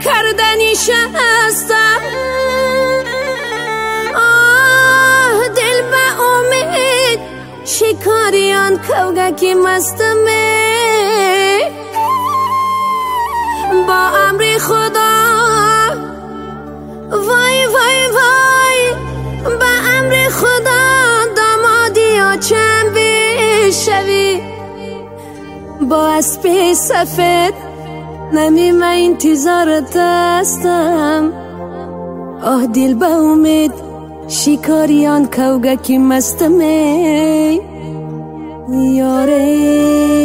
کردنیش هستم. آه دل به امید شکاریان کوگکی مستمه، با امر خدا وای وای وای، با امر خدا دامادی ها چند بشوی، با اسب سفید نمی من انتظارت هستم. آه دل به امید شکاریان کوگکی مستمه یاره.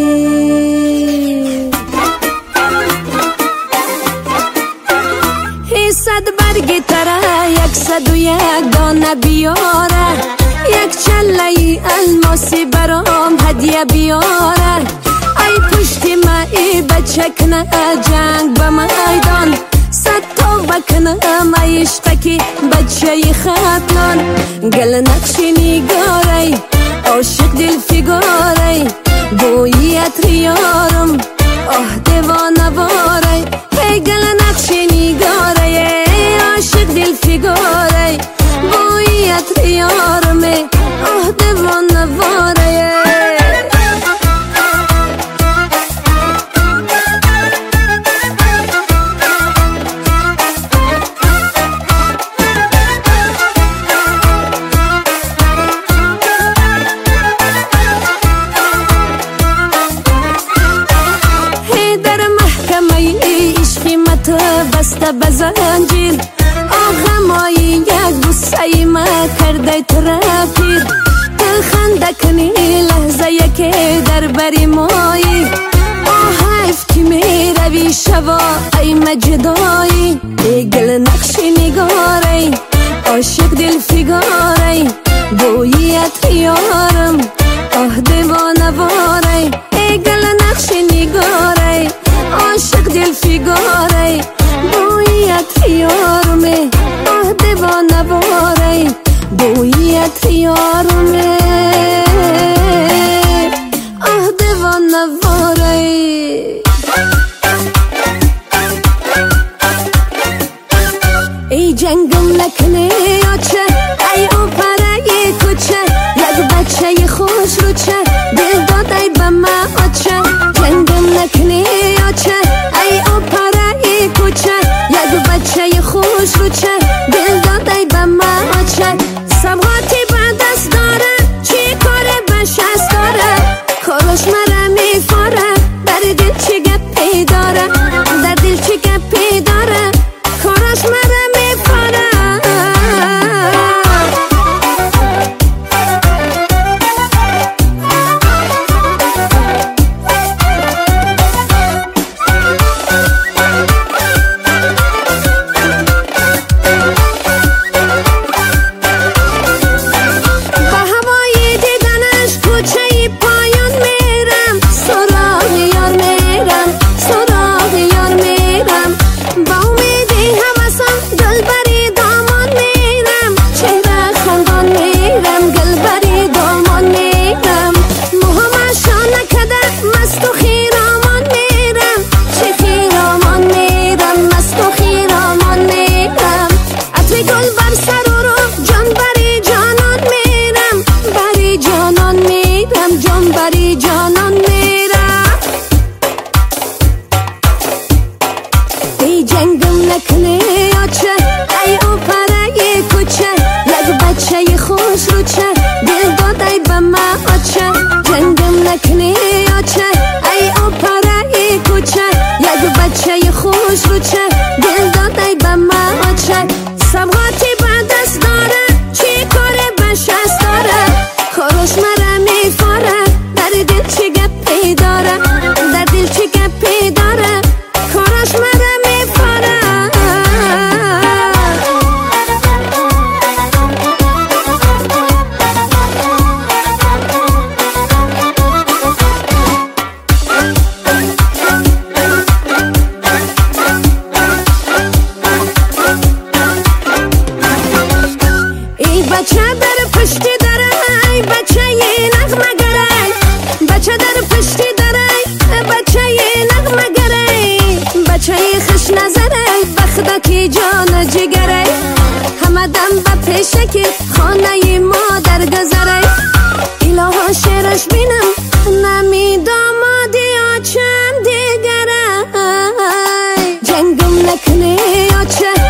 صد برگ تره 101 دانه بیاره، یک چله الماسی برام هدیه بیاره. ای پشتی ما ای بچکنه جنگ به میدان، صد تا بکنه ای عشقکی بچه ختنان. گل نقش نگاره عاشق دل فگاره، بویت ریارم آه دیوانه واره. ای گل نقش نگاره عاشق دل فگاره، بویت ریارم آه دیوانه واره. بسته بزنجیر آغمایی یک بوسه ما کرده ترپیر، دل خنده کنی لحظه یکی در بری مایی. آه حیف که می روی شبا ای مجدایی، ای گل نقش نگاره عاشق دل فگاره، بویت ریارم آه دیوانه واره. ای گل نقش نگاره عاشق دل فگاره، بویت ریارمه آه دیوانه واره، بویت ریارمه آه دیوانه واره. ای جنگم نکنه آچه ای او پره کوچه، یک بچه خوش رو چه دل دادای به ما آچه. جنگم نکنه آچه ای او پره کوچه، یک بچه خوش رو چه دل دادای به ما آچه. سبغاتی به دست داره چی کاره بشست داره، کارش مرا میفاره در دل چی گپی داره، در دل چی گپی داره کارش مرا میفاره. جنگم نکنه آچه ای او پره کوچه، یک بچه خوش رو چه دل دادای به ما آچه. جنگم نکنه آچه ای او پره کوچه، یک بچه خوش رو چه دل دادای به ما آچه. سبغاتی به دست داره چی کاره بشست داره، کارش مرا میفاره در دل چی گپی داره، در دل چی گپی داره کارش مرا میفاره. ای بچه در پشتی داره ای بچه نغمه گره، بچه در پشتی داره بچه نغمه گره، بچه خوش نظره جان جگره همه دم به پیشکی خانه مادر گذره ایلاها شعرش بینم نمی دامادی آچم دیگره جنگم نکنه آچه